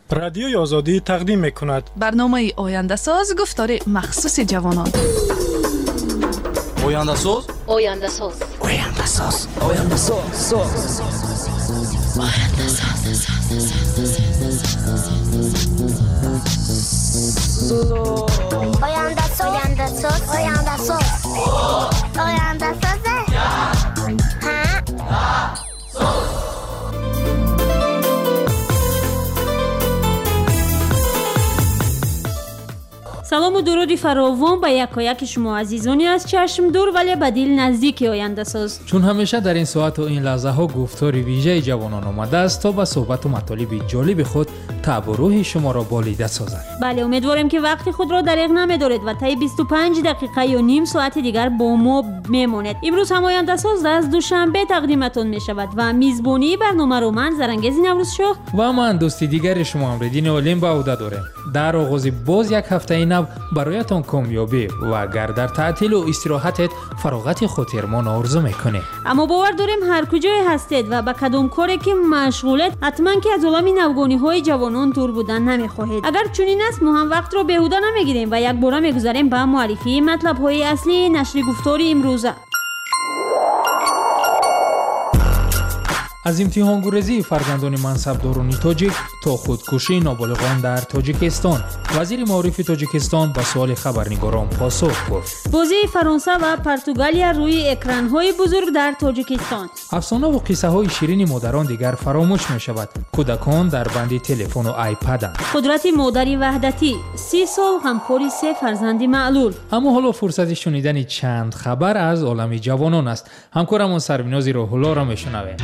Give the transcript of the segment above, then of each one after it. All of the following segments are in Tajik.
رادیوی آزادی تقدیم می‌کند برنامه آینده ساز گفتار مخصوص جوانان. آینده ساز آینده ساز آینده ساز آینده ساز آینده ساز آینده ساز آینده ساز آینده ساز آینده ساز سلام و درودی فراوان به یکایک شما عزیزانی از چشم دور ولی به دل نزدیک آینده ساز. چون همیشه در این ساعت و این لحظه ها گفتار ویژه جوانان آمده است تا به صحبت و مطالب جالب خود طبع و روح شما را بالیده سازد. بله، امیدواریم که وقت خود را دریغ نمی‌دارید و طی 25 دقیقه یا نیم ساعت دیگر با ما میمانید. امروز هم آینده ساز از دوشنبه تقدیمتون می شود و میزبانی برنامه رو من زرنگیز نوروز شاه و من دوستی دیگر شما امردین علیم به عهده داریم. در آغاز باز یک هفته نو برایتان کامیابی و اگر در تعطیل و استراحتت فراغت خاطرمان آرزو میکنه. اما باور داریم هر کجای هستید و با کدام کاری که مشغولید حتما که از عالم نوگانی های جوانان دور بودن نمیخواهید. اگر چنین است ما هم وقت را بیهوده نمیگیریم و یک بار میگذاریم به معرفی مطلب های اصلی نشر گفتار امروزه. از امتحان گریزی فرزندان منصبداران تاجیک تا خودکشی نابالغان در تاجیکستان، وزیر معارف تاجیکستان به سوال خبرنگاران پاسخ گفت. بازی فرانسه و پرتغالیا روی اکران‌های بزرگ در تاجیکستان. افسانه و قصه های شیرین مادران دیگر فراموش می شود. کودکان در بند تلفن و آیپدند. قدرت مادری وحدتی 30 سال همکاری 3 فرزند معلول. اما حالا فرصت شنیدن چند خبر از عالم جوانان است. همکارمون سربیناز روح‌الله را میشنویم.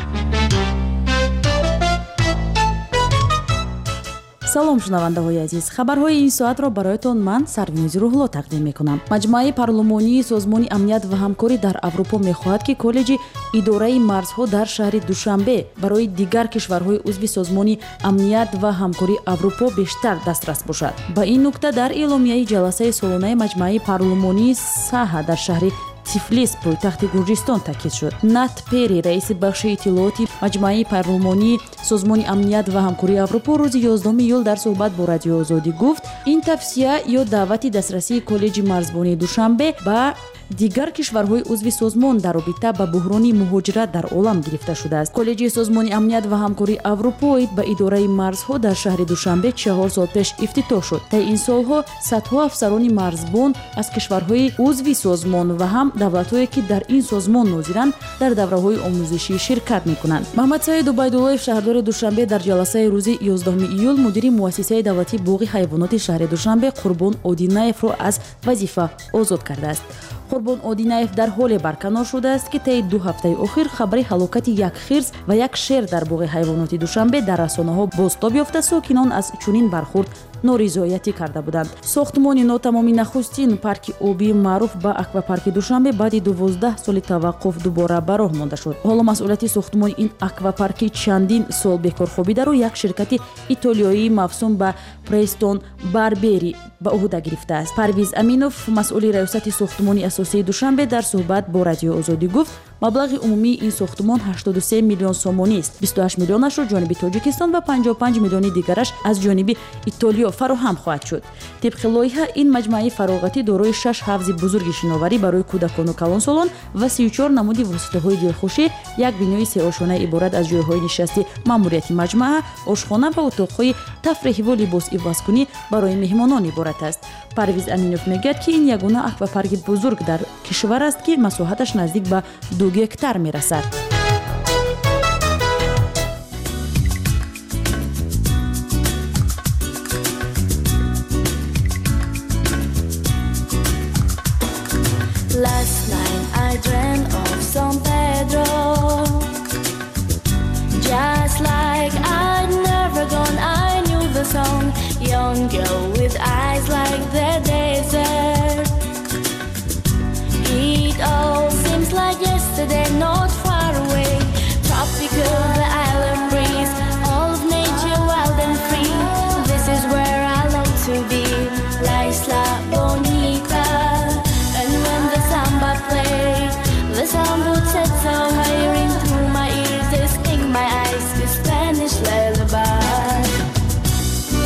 салом шунавандаҳои азиз, хабарҳои ин соатро бароятон ман Сарвинози Рӯҳулло тақдим мекунам. Маҷмӯаи парлумонии Созмони амният ва ҳамкорӣ дар Аврупо мехоҳад ки коллеҷи идораи марзҳо дар шаҳри Душанбе барои дигар кишварҳои узви Созмони амният ва ҳамкории Аврупо бештар дастрас бошад. Ба ин нукта дар эъломияи ҷаласаи солонаи маҷмӯаи парлумонии Саҳа дар шаҳри Тифлис пойтахти Гурҷистон таъкид шуд. Нат Пери, раиси бахши иттилооти маҷмӯаи парлумонии Созмони амният ва ҳамкории Аврупо рӯзи 11 июл дар суҳбат бо Радиои Озодӣ гуфт, ин тавсия ё даъвати дастрасии коллеҷи марзбонии Душанбе ба дигар кишварҳои узви созмон дар робита ба буҳрони муҳоҷират дар олам гирифта шудааст. Коллеҷи Созмони амният ва ҳамкории Аврупо оид ба идораи марзҳо дар шаҳри Душанбе 4 сол пеш ифтитоҳ шуд. Таи ин солҳо садҳо афсарони марзбон аз кишварҳои узви созмон ва ҳам давлатҳое ки дар ин созмон нозиранд дар давраҳои омӯзишӣ ширкат мекунанд. Маҳмад Саид Убайдуллоев, шаҳрдори Душанбе, дар ҷаласаи рӯзи 11 июл мудири муассисаи давлатии боғи ҳайвоноти шаҳри Душанбе Қурбон Одинаевро аз вазифа озод кардааст. Қурбон Одинаев дар ҳоле барканор шудааст ки таи 2 ҳафтаи охир хабари ҳалокати як хирс ва як шер дар боғи ҳайвоноти Душанбе дар расонаҳо бозтоб ёфта сокинон аз чунин бархурд норизоятӣ карда буданд. Сохтмони нотамоми нахустин парки обии маъруф ба аквапарки Душанбе баъди 12 соли таваққуф дубора ба роҳ монда шуд. Ҳоло масъулияти сохтмони ин аквапарки чандин сол бекор хобидаро як ширкати итолиёӣ мавсум ба Престон Барбери ба уҳда гирифтааст. Парвиз Аминов, масъули раёсати сохтмони асосии Душанбе, дар суҳбат бо Радиои Озодӣ гуфт, маблағи умумии ин сохтмон 83 миллион сомонист. 28 миллионашро ҷониби Тоҷикистон ва 55 миллиони дигараш аз ҷониби Итолиё фароҳам хоҳад шуд. Тибқи лоиҳа ин маҷмӯаи фароғатӣ дорои 6 ҳавзи бузурги шиноварӣ барои кӯдакону калонсолон ва 34 намуди воситаҳои дилхушӣ, як бинои сеошона иборат аз ҷойҳои нишасти маъмурияти маҷмӯа, ошхона ва утоқҳои тафреҳиву либосивазкунӣ барои меҳмонон иборат аст. Парвиз Аминов мегӯяд ки ин ягона аквапарки бузург дар кишвар аст ки масоҳаташ наздик ба 2 гектар мерасад. Last night I dreamt of San Pedro, just like I'd never gone. I knew the song, young girl with eyes like the desert. It all seems like yesterday, not far away. Tropical, the island breeze, all of nature wild and free. This is where I long to be, La Isla Bonita. And when the samba plays, the sound would set so higher into my ears. They sting my eyes to Spanish lullaby.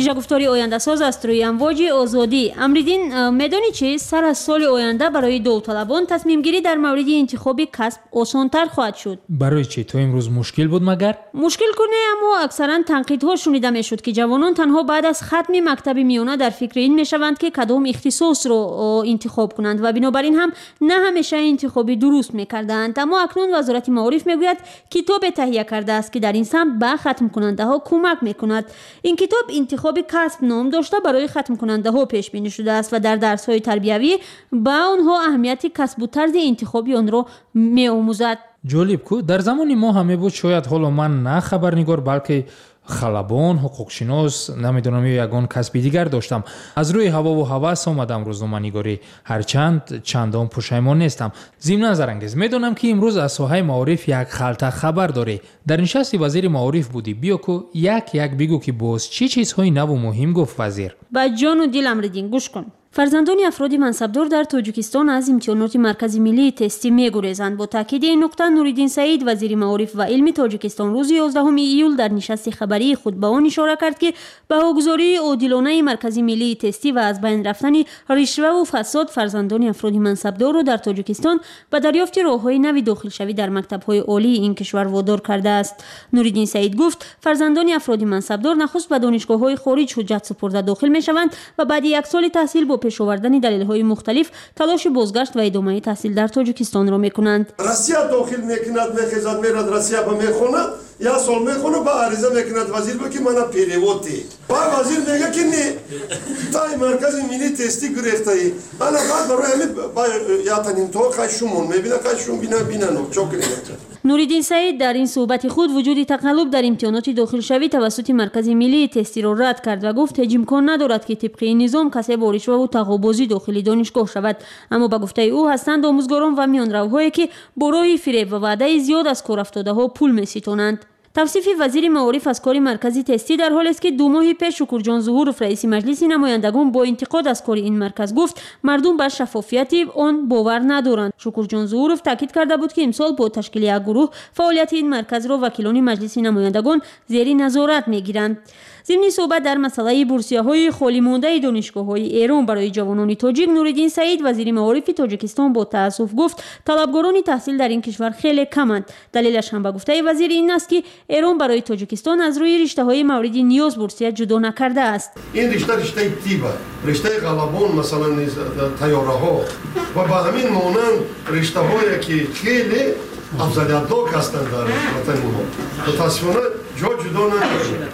муҷагуфтори ояндасоз аст рӯи амвоҷи озодӣ. Амриддин, медонӣ чи сар аз соли оянда барои довталабон тасмимгирӣ дар мавриди интихоби касб осонтар хоҳад шуд. барои чӣ то имрӯз мушкил буд магар? мушкил ку не, аммо аксаран танқидҳо шунида мешуд ки ҷавонон танҳо баъд аз хатми мактаби миёна дар фикри ин мешаванд ки кадом ихтисосро интихоб кунанд ва бинобар ин ҳам на ҳамеша интихоби дуруст мекардаанд. Аммо акнун вазорати маориф мегӯяд китобе таҳия кардааст ки дар ин самт ба хатмкунандаҳо кӯмак мекунад. ин китоб интихоби касб ном дошта барои хатмкунандаҳо пешбинӣ шудааст ва дар дарсҳои тарбиявӣ ба онҳо аҳамияти касбу тарзи интихоби онро меомӯзад. ҷолиб ку дар замони мо ҳам мебуд шояд ҳоло ман на хабарнигор балки халабон, ҳуқуқшинос, намедонам ё ягон касби дигар доштам. Аз рӯи ҳавову ҳавас омадам рӯзноманигорӣ, ҳарчанд чандон пушаймон нестам. Зимнан зарангез, медонам ки имрӯз аз соҳаи маориф як халта хабар дорӣ. Дар нишасти вазири маориф будӣ. Биё ку як бигӯ ки боз чӣ чизҳои наву муҳим гуфт вазир? ба ҷону дил Амриддин гӯш кун. фарзандони афроди мансабдор дар Тоҷикистон аз имтиҳоноти маркази миллии тестӣ мегурезанд. Бо таъкиди ин нуқта Нуриддин Саид, вазири маориф ва илми Тоҷикистон, рӯзи 11 июл дар нишасти хабарии худ ба он ишора кард ки баҳогузории одилонаи маркази миллии тестӣ ва аз байн рафтани ришваву фасод фарзандони афроди мансабдорро дар Тоҷикистон ба дарёфти роҳҳои нави дохилшавӣ дар мактабҳои олии ин кишвар водор кардааст. Нуриддин Саид гуфт, фарзандони афроди мансабдор нахуст ба донишгоҳҳои хориҷ ҳуҷҷат супурда дохил мешаванд ва баъди як соли таҳсил бо пешовардани далелҳои мухталиф талоши бозгашт ва идомаи таҳсил дар Тоҷикистонро мекунанд. Россия дохил мекунад, мехезад, мерад, Россия ба мехонад, я сол мехонад, ба ариза мекунад вазир ба ки мана переводи. Ба вазир мега ки не, тай маркази милли тестӣ гирифтаи. Ана баъд барои ҳамин ба ятан имтиҳон қайшумон мебина, қайшум бина но чокрӣ. Нуриддин Саид дар ин суҳбати худ вуҷуди тақаллуб дар имтиҳоноти дохилшавӣ тавассути маркази миллии тестиро рад кард ва гуфт ҳеҷ имкон надорад ки тибқи ин низом касе бо ришваву тағобозӣ дохили донишгоҳ шавад. Аммо ба гуфтаи ӯ ҳастанд омӯзгорон ва миёнравҳое ки бо роҳи фиреб ва ваъдаи зиёд аз корафтодаҳо пул меситонанд. тавсифи вазири маориф аз кори маркази тестӣ дар ҳолест ки 2 моҳи пеш Шукурҷон Зуҳуров раиси маҷлиси намояндагон бо интиқод аз кори ин марказ гуфт мардум ба шаффофияти он бовар надоранд. Шукурҷон Зуҳуров таъкид карда буд ки имсол бо ташкили як гурӯҳ фаъолияти ин марказро вакилони маҷлиси намояндагон зери назорат мегиранд. зимни суҳбат дар масъалаи бурсияҳои холимондаи донишгоҳҳои Эрон барои ҷавонони тоҷик, Нуриддин Саид, вазири маорифи Тоҷикистон, бо таассуф гуфт талабгорони таҳсил дар ин кишвар хеле каманд. Далелаш ҳам ба гуфтаи вазир ин аст ки Эрон барои Тоҷикистон аз рӯи риштаҳои мавриди ниёз бурсия ҷудо накардааст. ин риштаи тиба, риштаи ғалабон, масалан тайёраҳо ва ба ҳамин монанд риштаҳое ки хеле афзалиятдор ҳастанд дар ватани мо. Мутаассифона ҷо ҷудо намешавад.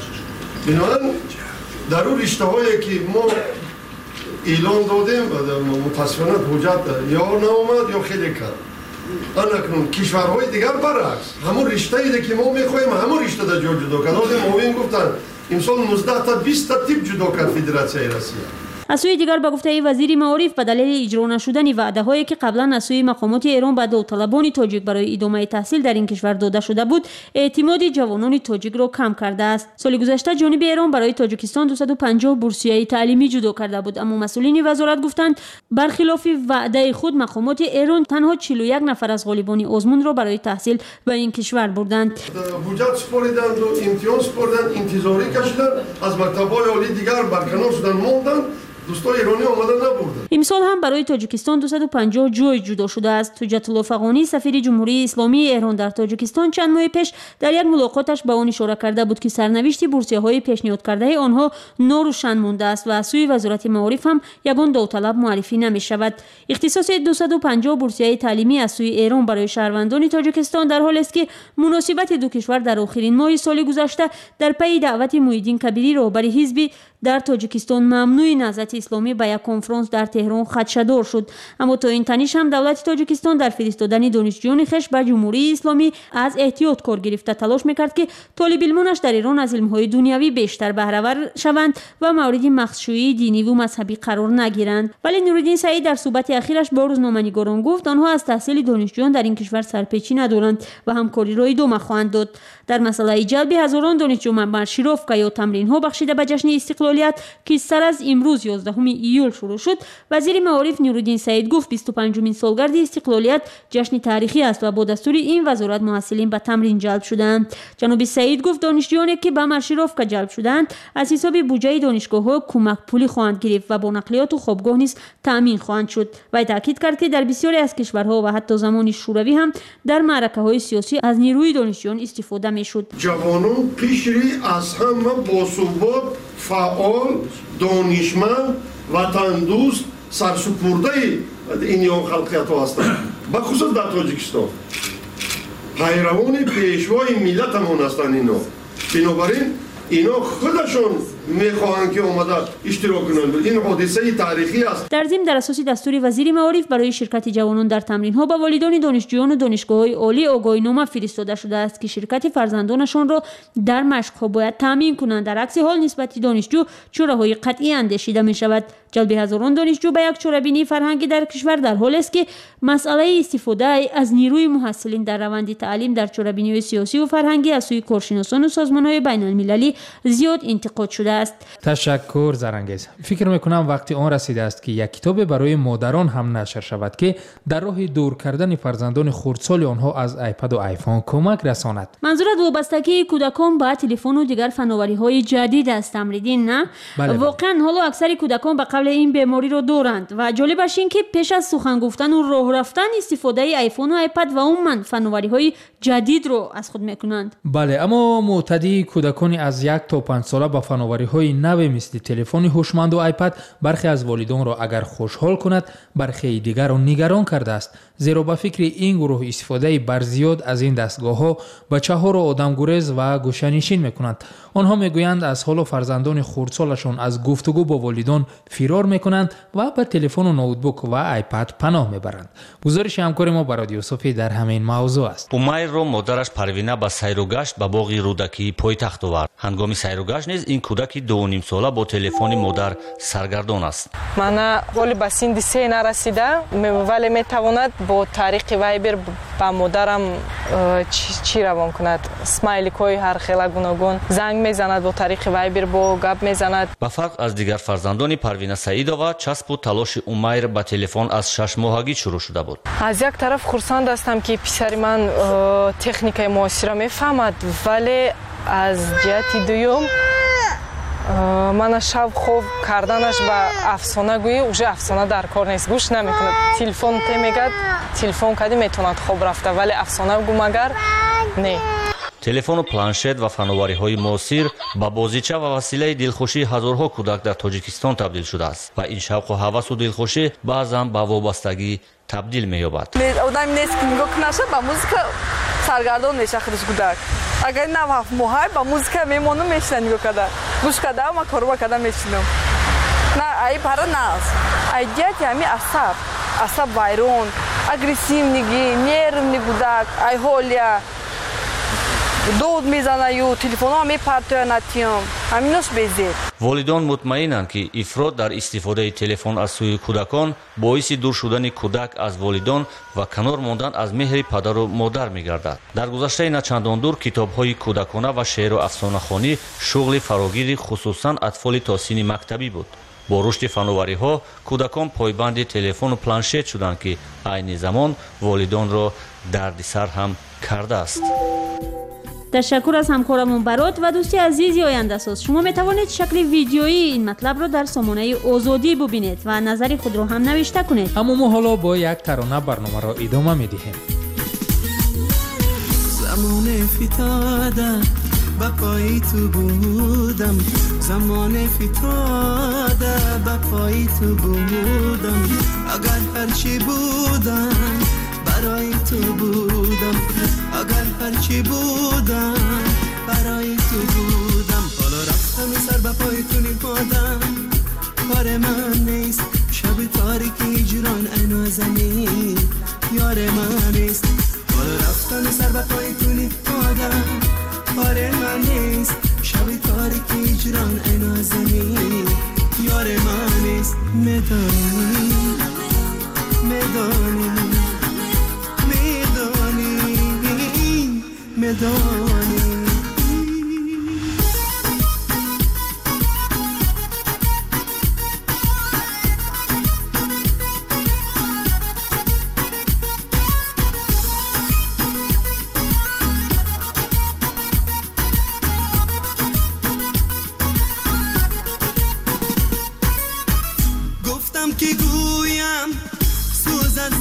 бинобар дар ӯ риштаҳое ки мо эълон додем мутаассифона ҳуҷҷат ё наомад ё хеле кам. анакнун кишварҳои дигар баръакс ҳамон риштаеде ки мо мехоҳем ҳамон риштада ҷо ҷудо кард. ҳозир муовин гуфтанд имсол 19 та 20 та тип ҷудо кард Федератсияи Россия. аз сӯи дигар ба гуфтаи вазири маориф ба далели иҷро нашудани ваъдаҳое ки қаблан аз сӯи мақомоти Эрон ба довталабони тоҷик барои идомаи таҳсил дар ин кишвар дода шуда буд, эътимоди ҷавонони тоҷикро кам кардааст. соли гузашта ҷониби Эрон барои Тоҷикистон 250 бурсияи таълимӣ ҷудо карда буд, аммо масъулини вазорат гуфтанд бархилофи ваъдаи худ мақомоти Эрон танҳо 41 нафар аз ғолибони озмунро барои таҳсил ба ин кишвар бурданд. ҳуҷҷат супориданд, имтиҳон супориданд, интизорӣ кашиданд, аз мактабҳои олии дигар барканор шуданд, монданд. дӯстони эронӣ омада набурданд. имсол ҳам барои Тоҷикистон 250 ҷой ҷудо шудааст. Ҳуҷҷатулло Фағонӣ, сафири ҷумҳурии исломии Эрон дар Тоҷикистон, чанд моҳи пеш дар як мулоқоташ ба он ишора карда буд ки сарнавишти бурсияҳои пешниҳодкардаи онҳо норӯшан мондааст ва аз сӯи вазорати маориф ҳам ягон довталаб муаррифӣ намешавад. ихтисоси 250 бурсияи таълимӣ аз сӯи Эрон барои шаҳрвандони Тоҷикистон дар ҳолест ки муносибати ду кишвар дар охирин моҳи соли гузашта дар пайи даъвати Муҳиддин Кабирӣ, роҳбари ҳизби дар Тоҷикистон, мамнӯи наҳзати исломӣ ба як конфронс дар Теҳрон хадшадор шуд. аммо то ин таниш ҳам давлати Тоҷикистон дар фиристодани донишҷӯёни хеш ба ҷумҳурии исломӣ аз эҳтиёт кор гирифта талош мекард ки толибилмонаш дар Эрон аз илмҳои дунявӣ бештар баҳравар шаванд ва мавриди махшӯии диниву мазҳабӣ қарор нагиранд. вале Нуриддин Саид дар суҳбати ахираш ба рӯзноманигорон гуфт онҳо аз таҳсили донишҷӯён дар ин кишвар сарпечӣ надоранд ва ҳамкориро идома хоҳанд дод. дар масъалаи ҷалби ҳазорон донишҷӯ ба маршировка ё тамринҳо бахшида ба ҷашни истиқлолият ки сар аз имрӯз 11 ایول شروع شد، وزیر معارف نورالدین سعید گفت 25مین سالگرد استقلالیت جشن تاریخی است و با دستور این وزارت محصلین به تمرین جلب شدند. جناب سعید گفت دانشجویانی که به مارشیروفکا جلب شدند از حساب بودجه دانشگاه‌ها کمک پولی خواهند گرفت و با نقلیات و خوابگاه نیز تامین خواهند شد. و تاکید کرد که در بسیاری از کشورها و حتی زمان شوروی هم در معرکه‌های سیاسی از نیروی دانشجویان استفاده می‌شد. جوانان قشری از همه باثبات، فعال، دانشمند، وطندوست، سرسپرده این خلقیت‌ها هستند. به خصوص در تاجیکستان پیروان پیشوای ملتمون هستند اینا. بنابراین اینا خودشون میخواهند که اومده اشتراک کنند. این حادثه تاریخی است. در ضمن در اساس دستور وزیر معارف برای شرکت جوانان در تمرین‌ها به والدان دانشجویان و دانشگاه‌های عالی آگاهی‌نامه فرستاده شده است که شرکت فرزندانشان را در مشق‌ها باید تامین کنند. در عکس حال نسبت دانشجو چاره‌های قطعی اندیشیده می‌شود. جلب هزاران دانشجو به یک چاره‌بینی فرهنگی در کشور در حالی است که مسئله استفاده از نیروی محصلین در روند تعلیم در چاره‌بینی‌های سیاسی و فرهنگی از سوی کارشناسان و سازمان‌های بین‌المللی زیاد انتقاد شده است. تشکر زرنگیز. فکر میکنم وقتی آن رسیده است که یک کتاب برای مادران هم نشر شود که در راه دور کردن فرزندان خردسال آنها از آیپد و آیفون کمک رساند. منظورت وابستگی کودکان به تلفن و دیگر فناوری‌های جدید است تمریدین نه؟ بله. واقعا حالا اکثر کودکان به قبل این بیماری رو دارند و جالبش این که پیش از سخن گفتن و راه رفتن استفاده آیفون و آیپد و عموما فناوری‌های جدید رو از خود میکنند. بله، اما معتدی کودکان از 1 تا 5 ساله با فناوری‌های نو مثل تلفن هوشمند و آیپد برخی از والدان را اگر خوشحال کند برخی دیگر را نگران کرده است، زیرا به فکر این گروه استفاده برزیاد از این دستگاه‌ها بچه‌ها را آدمگریز و گوشه‌نشین می‌کنند. آنها میگویند از حال فرزندان خردسالشان از گفتگو با والدان فرار می‌کنند و به تلفن و نوتبوک و آیپد پناه می‌برند. گزارش همکار ما با رادیو صوفی در همین موضوع است. умайр ро модараш парвина ба сайругашт ба боғи рӯдакии пойтахт овард. ҳангоми сайругашт низ ин кӯдаки 2.5 сола бо телефони модар саргардон аст. мана ҳоли ба синди 3 нарасида, вале метавонад бо тариқи вайбер ба модарам чӣ равон кунад. смайликҳои ҳархела гуногун занг мезанад, бо тариқи вайбер бо гап мезанад. ба фарқ аз дигар фарзандони парвина саидова, часпу талоши умайр ба телефон аз 6-моҳагӣ шурӯъ шуда буд. аз як тараф хурсанд ҳастам ки писари ман техникаи муосира мефаҳмад, вале аз ҷиҳати дуюм мана шаб хоб карданаш ба афсона гӯӣ уже афсона дар кор нест, гӯш намекунад. телефон темегад, телефон кади метавонад хоб рафта, вале афсона гумагар не. телефону планшет ва фановариҳои муосир ба бозича ва василаи дилхушии ҳазорҳо кӯдак дар тоҷикистон табдил шудааст ва ин шавқу ҳавасу дилхушӣ баъзан ба вобастагӣ табдил меёбад. одами нест ки нигоҳ кунашад ба музика саргардон мешахадаш кӯдак. агар на ҳафт моҳай ба музика мемонам мешина нигоҳ карда. гӯш карда ма корба карда мешинам. на ай пара нас. айдият ями асаб вайрон, агрессивнигӣ, нервни кӯдак, ай ҳолия дод мезанаю, телефонҳо мепартоянатиём. ҳаминош безед. волидон мутмаинанд ки ифрот дар истифодаи телефон аз сӯи кӯдакон боиси дур шудани кӯдак аз волидон ва канор мондан аз меҳри падару модар мегардад. дар гузаштаи начандон дур китобҳои кӯдакона ва шеъру афсонахонӣ шуғли фарогири хусусан атфоли то синни мактабӣ буд. бо рушди фановариҳо кӯдакон пойбанди телефону планшет шуданд ки айни замон волидонро дардисар ҳам кардааст. تشکر از همکارمون برات و دوستی عزیزی آینده ساز. شما میتوانید شکل ویدیویی این مطلب رو در سامانه آزادی ببینید و نظری خود رو هم نوشته کنید. اما ما حالا با یک ترانه برنامه را ادامه میدهیم. زمان فتاده با پای تو بودم، زمان فتاده با پای تو بودم، اگر هرچی بودم برای تو بودم، اگر هرچی بودم برای تو بودم. حالا رفتم سر به پای تو نهادم، کار من نیست شب تاریکی هجران اینو زمین یار من نیست. حالا رفتم سر به پای تو نهادم، کار من نیست شب تاریکی هجران اینو زمین یار من نیست. میدانی میدانی میدانی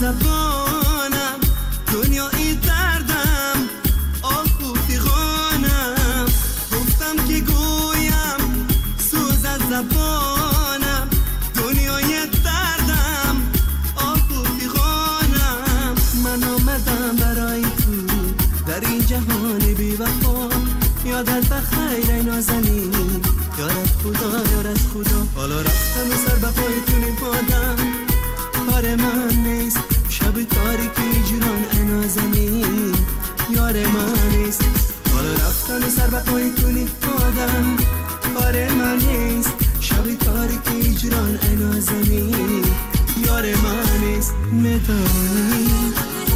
زبانم دنیای دردم آهو فیغانم گفتم که گویم سوز از زبانم دنیای دردم آهو فیغانم من آمدم برای تو در این جهان بی وفا یادت بخیر ای نازنین یارت خدا حالا رفتم و سر به پای تو نپادم کار من نیست شب تاریکی جران ای نازنین یار من نیست حالا رفتم و سر به پای تو نپادم کار من نیست شب تاریکی جران ای نازنین یار من نیست میدانی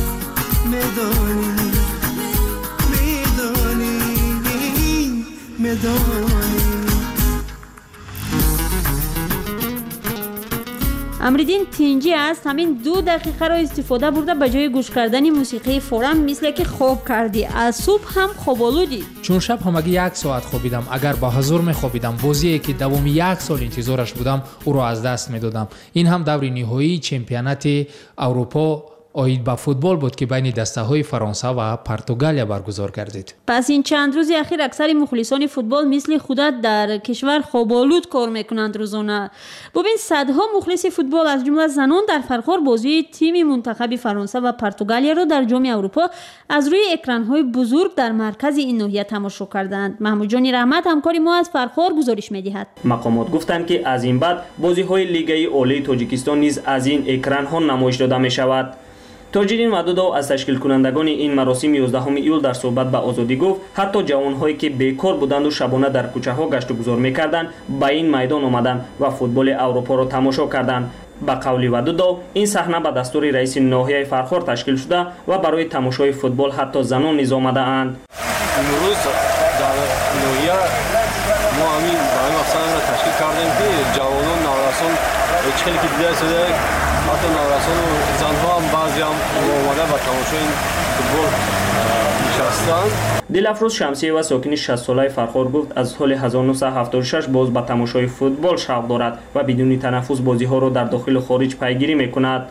امریدین تینجی است همین 2 دقیقه را استفاده برده به جای گوش کردن موسیقی فورم مثل که خواب کردی از صبح هم خواب آلودی چون شب همگی 1 ساعت خوابیدم اگر با حضور میخوابیدم بازیه که دوام 1 سال انتظارش بودم او را از دست میدادم این هم دور نهایی چمپیونات اروپا اوید با فوتبال بود که بین دسته‌های فرانسه و پرتغالیا برگزار گردید. پس این چند روز اخیر اکثر مخلصان فوتبال مثل خودت در کشور خواب‌آلود کار میکنند روزانه. ببین صدها مخلص فوتبال از جمله زنان در فرخار بازی تیم منتخب فرانسه و پرتغالیا را در جام اروپا از روی اکران‌های بزرگ در مرکز این ناحیه تماشا کردند. محمود جان رحمت همکار ما از فرخار گزارش می‌دهد. مقامات گفتند که از این بعد بازی‌های لیگ عالی تاجیکستان نیز از این اکران‌ها نمایش داده می‌شود. تاجرین مدودو از تشکیل کنندگان این مراسم 11 ایول در صحبت به آزادی گفت حتی جوانهایی که بیکار بودند و شبانه در کوچه‌ها گشت و گذار می‌کردند به این میدان آمدند و فوتبال اروپا را تماشا کردند. با قول ودودو این صحنه به دستور رئیس ناحیه فرخار تشکیل شده و برای تماشای فوتبال حتی زنان نیز آمده‌اند. امروز در ناحیه ما همین برای مقصد را تشکیل کردیم که جوانان نورسان خیلی که دیده شده حتی نورسان و زنها هم بعضی هم آمده و تماشای این فوتبال نشستند. دلافروز شمسیه و ساکن 60 ساله فرخار گفت از سال 1976 باز به تماشای فوتبال شوق دارد و بدون تنفس بازی‌ها را در داخل و خارج پیگیری می‌کند.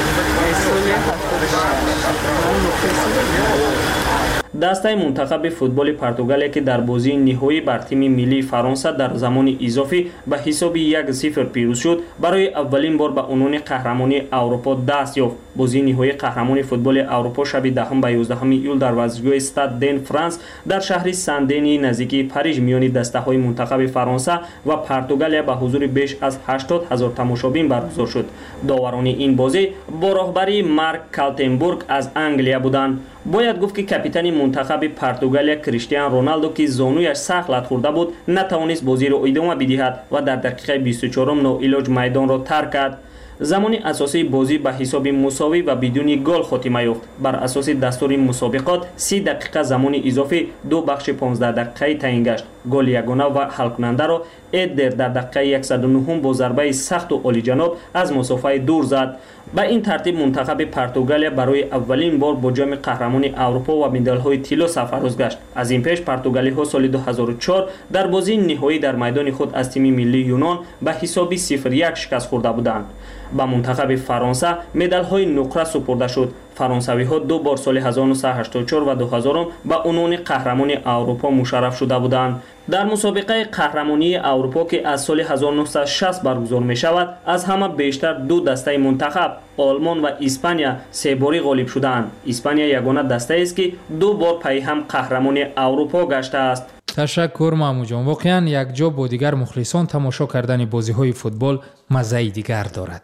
دسته منتخب فوتبال پرتغالیا که در بازی نهایی بر تیم ملی فرانسه در زمان اضافی به حساب 1-0 پیروز شد برای اولین بار به عنوان قهرمانی اروپا دست یافت. بازی نهایی قهرمانی فوتبال اروپا شب 10 و 11 ایول در ورزشگاه استاد دن فرانس در شهر سندنی نزدیکی پاریس میان دسته‌های منتخب فرانسه و پرتغالیا به حضور بیش از 80,000 تماشابین برگزار شد. داوران این بازی با راهبری مارک کالتنبورگ از انگلیا بودند. باید گفت که کاپیتان منتخب پرتغالیا کریستیانو رونالدو که زانویش سخت لت خورده بود نتوانست بازی را ادامه بدهد و در دقیقه 24 ناعلاج میدان را ترک کرد. زمان اساسی بازی به حساب مساوی و بدون گل خاتمه یافت. بر اساس دستور مسابقات 30 دقیقه زمان اضافی 2 بخش 15 دقیقه تعیین گشت. گل یگانه و حل کننده را ادر در دقیقه 109 با ضربه سخت و عالی‌جناب از مسافت دور زد. به این ترتیب منتخب پرتغالیا برای اولین بار با جام قهرمانی اروپا و مدال‌های طلا سرفراز گشت. از این پیش پرتغالی‌ها سال 2004 در بازی نهایی در میدان خود از تیم ملی یونان به حساب 0-1 شکست خورده بودند. با منتخب فرانسه مدال‌های نقره سپرده شد. فرانسوی‌ها 2 بار سال 1984 و 2000 به عنوان قهرمان اروپا مشرف شده بودند. در مسابقه قهرمانی اروپا که از سال 1960 برگزار می شود از همه بیشتر 2 دسته منتخب آلمان و اسپانیا 3 باری غالب شدند. اسپانیا یگانه دسته است که 2 بار پی هم قهرمان اروپا گشته است. تشکر محمود جان. واقعا یک جا با دیگر مخلصان تماشا کردن بازی‌های فوتبال مزه دیگر دارد.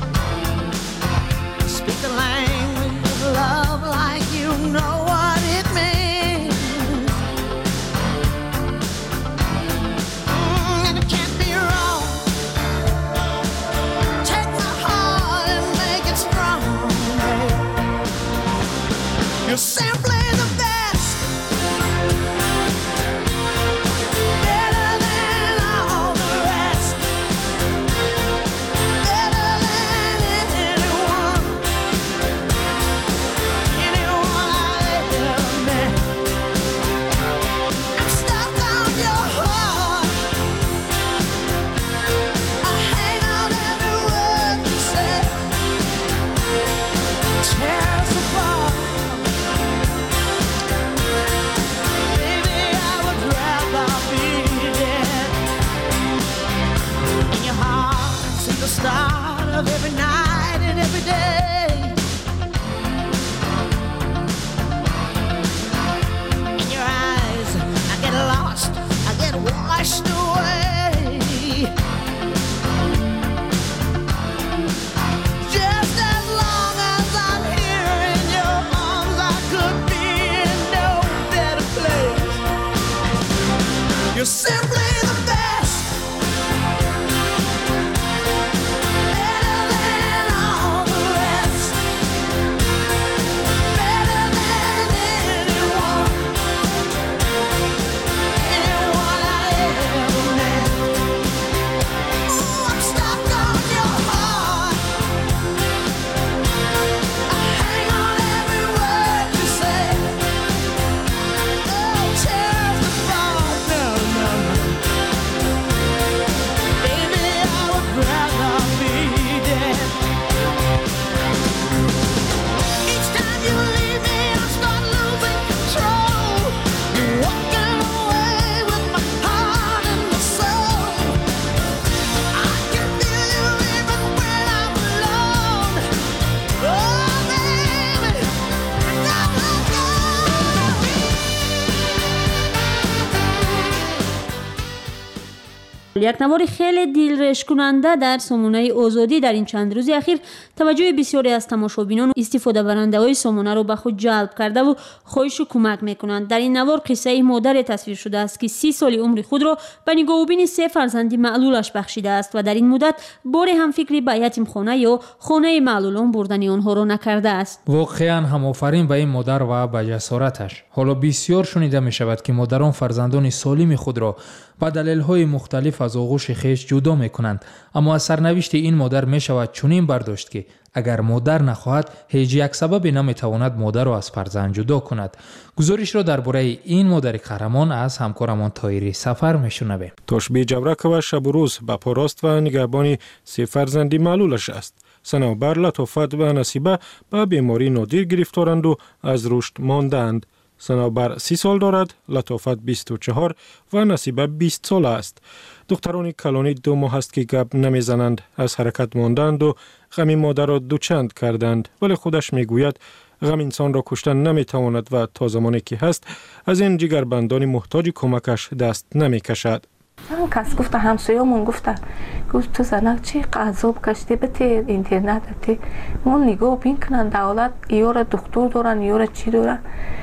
Speak the language of love like you know what it start of every night and every day. In your eyes, I get lost, I get washed away. Just as long as I'm here in your arms, I could be in no better place. You're simply the best. Better than all the rest. Better than anyone. Anyone I ever met. Ooh, I'm stuck on your heart. I hang on every word you say. Oh, tears apart. No, no, no. Baby, I would rather be dead. Each time you leave me, I start losing control. You're walking away with my heart and my soul. I can feel you even when I'm alone. Oh, baby, now I go. یک نوار خیلی دلرش کننده در سامانه آزادی در این چند روز اخیر توجه بسیاری از تماشابینان و استفاده برنده های سامانه رو به خود جلب کرده و خواهش و کمک میکنند. در این نوار قصه مادر تصویر شده است که 30 سال عمر خود را به نگاه و بین 3 فرزند معلولش بخشیده است و در این مدت بار هم فکری به یتیم خانه یا خانه معلولان بردن آنها را نکرده است. واقعا هم آفرین به این مادر و به جسارتش. حالا بسیار شنیده می شود که مادران فرزندان سالم خود را با دلایل مختلف از آغوش خویش جدا می کنند، اما از سرنوشت این مادر می شود چنین برداشت که اگر مادر نخواهد هیچ یک سبب نمی تواند مادر را از فرزند جدا کند. گزارش را درباره این مادر قهرمان از همکارمان طاهری سفر می شنویم. توشبی جبرکова شب و روز به پاراست و نگهبانی 3 فرزندی معلولش است. صنوبر، لطافت و نصیبه به بیماری نادر گرفتارند و از رشد ماندند. صنوبر 30 سال دارد، لطافت 24 و نصیبه 20 سال است. دختران کلانی 2 ماه است که گپ نمیزنند، از حرکت ماندند و غم مادر را دوچند کردند، ولی خودش میگوید غم انسان را کشتن نمیتواند و تا زمانی که هست از این جگربندان محتاج کمکش دست نمیکشد. کس گفته همسایه‌مون گفته تو زنک چی قضا کشتی بتی اینترنت بتی ما نگاه بین کنن دولت یاره دکتر دارن یاره چی دارن.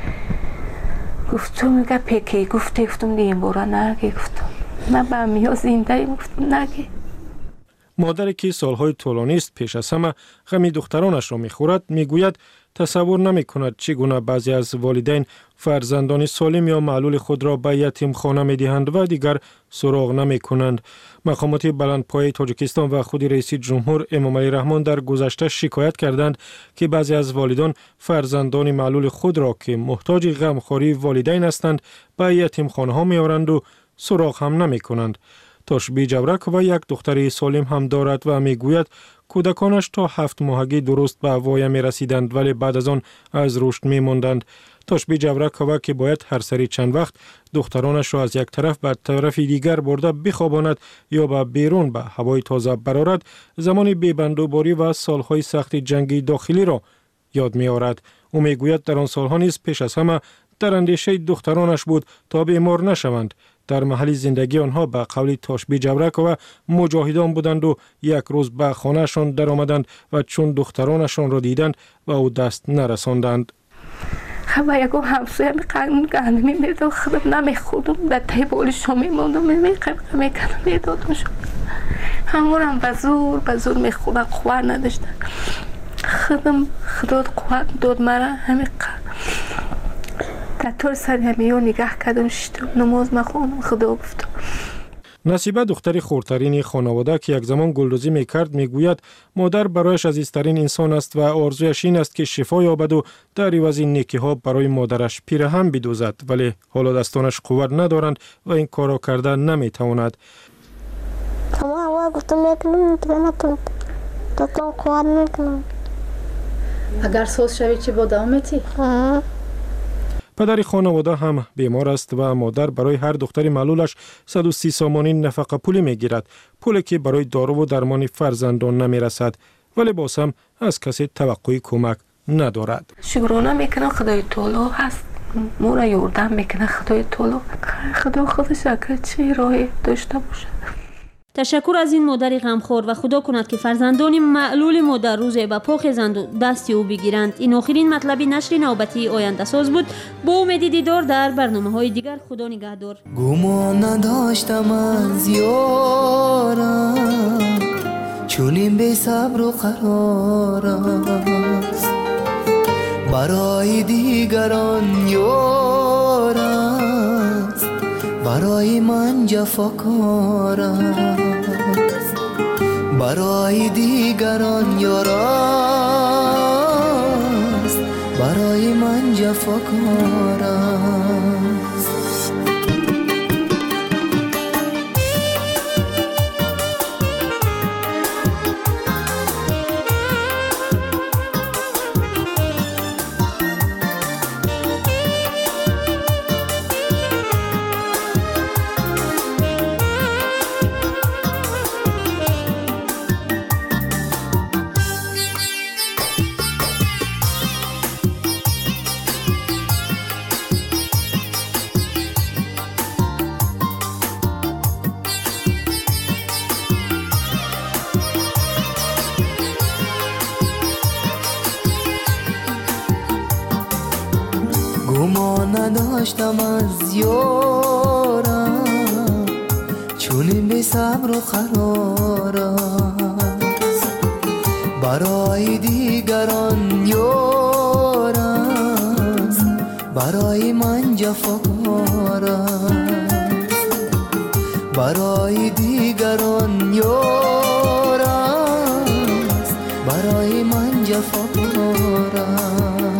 گفتم میگه پیکی گفتم دیم بورا نگی گفتم من به امیا زنده گفتم نگی. مادری که سالهای طولانی است پیش از همه غم دخترانش را میخورد میگوید تصور نمی کند چگونه بعضی از والدین فرزندان سالم یا معلول خود را به یتیم خانه می دهند و دیگر سراغ نمی کنند. مقامات بلندپایه تاجیکستان و خود رئیس جمهور امام علی رحمان در گذشته شکایت کردند که بعضی از والدان فرزندان معلول خود را که محتاج غمخواری والدین هستند به یتیم خانه ها می آورند و سراغ هم نمی کنند. توشبی جبرکova یک دختر سالم هم دارد و می گوید کودکانش تا 7 ماهگی درست به وایم می رسیدند ولی بعد از آن از رشد می ماندند. توشبی جبرکova که باید هر سری چند وقت دخترانش را از یک طرف به طرف دیگر برده بخواباند یا به بیرون به هوای تازه برآورد، زمان بی‌بندوباری و سالهای سخت جنگی داخلی را یاد می آورد. او می گوید در آن سالها نیز پیش از همه در اندیشه دخترانش بود تا بیمار نشوند. در محل زندگی آنها به قول توشبی جبرکova مجاهدان بودند و یک روز به خانهشان در آمدند و چون دخترانشان را دیدند و او دست نرساندند. خب یکو همسایه می‌کردم می‌داد خودم نمی‌خوردم در ته بالشم می‌موندم می‌کردم می‌دادم شد همونم به زور می‌خوردم قوت نداشتم خودم خدا قوت داد مرا همین در طور سر همیو نگاه کردم شدم نماز مخوندم خدا گفتم. نصیبه دختری خردترین خانواده که یک زمان گلدوزی میکرد میگوید مادر برایش عزیزترین انسان است و آرزویش این است که شفا یابد و در عوض نیکی ها برای مادرش پیرهن بدوزد، ولی حالا دستانش قوت ندارند و این کارا کرده نمیتواند. اگر سوز شوی چی با دوام میتی؟ پدر خانواده هم بیمار است و مادر برای هر دختر معلولش 130 سامانی نفقه پولی میگیرد، پولی که برای دارو و درمان فرزندان نمیرسد، ولی باز هم از کسی توقع کمک ندارد. شکرانه میکنم خدای تعالی هست، ما را یاردم میکنه خدای تعالی، خدا خودش اگر چه راهی داشته باشه. تشکر از این مادر غمخوار و خدا کند که فرزندان معلول ما در روز به پا خیزند و دست او بگیرند. این آخرین مطلب نشر نوبتی آینده ساز بود. با امید دیدار در برنامه‌های دیگر. خدا نگهدار. گمان نداشتم از یارم چونین بی صبر و قرار است، برای دیگران یار است، برای من جفاکار است، برای دیگران یار است، برای من جفاکار است. گمان نداشتم از یارم چونین بی صبر و قرار است، برای دیگران یار است، برای من جفاکار است، برای دیگران یار است، برای من جفاکار است.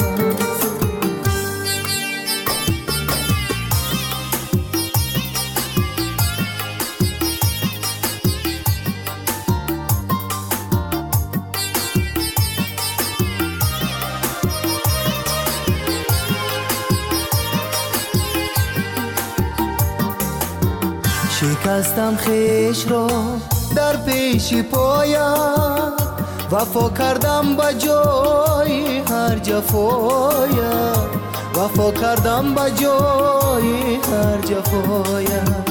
شکستم خیش را در پیش پایم، وفا کردم با جای هر جفایم، وفا کردم با جای هر جفایم.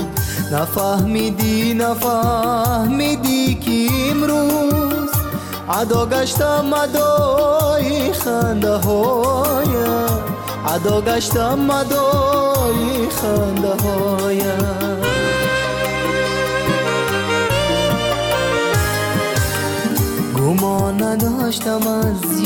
نفهمیدی که امروز عدا گشتم عدای خنده هایم، عدا گشتم عدای خنده هایم. گمان نداشتم از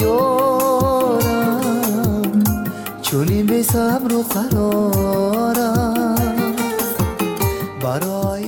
یارم چونین بی صبر و قرار است، برای